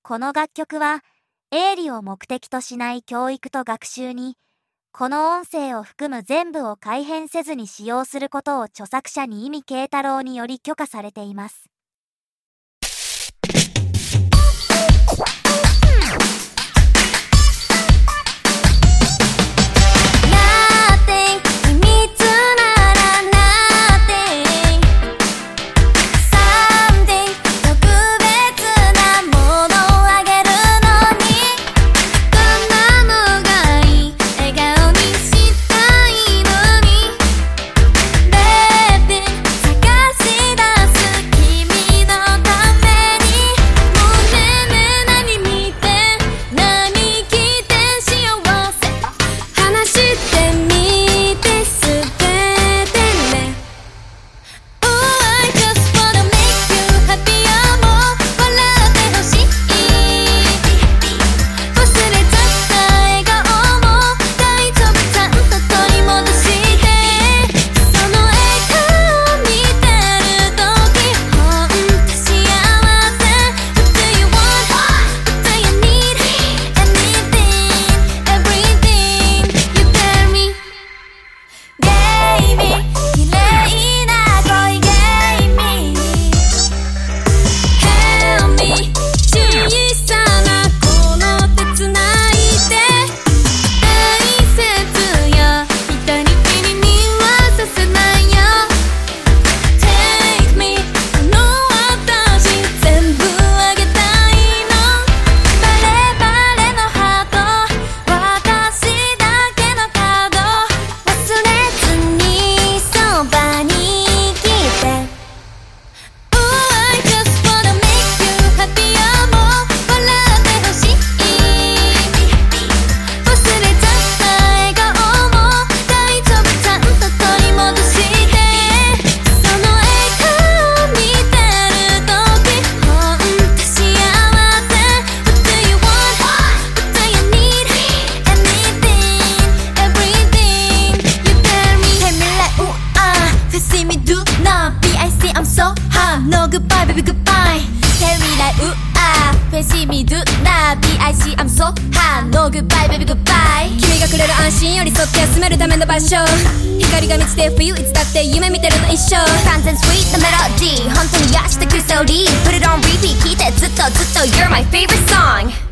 この楽曲は営利を目的としない教育と学習に、この音声を含む全部を改変せずに使用することを著作者に意味慶太郎により許可されています。 No goodbye baby goodbye Tell me like ooh ah Face me do na BIC I'm so hot No goodbye baby goodbye 君がくれる安心寄り添って休めるための場所光が満ちて冬いつだって夢見てるの一生完全 sweet なメロディー本当に癒してくストーリー Put it on repeat 聞いてずっとずっと You're my favorite song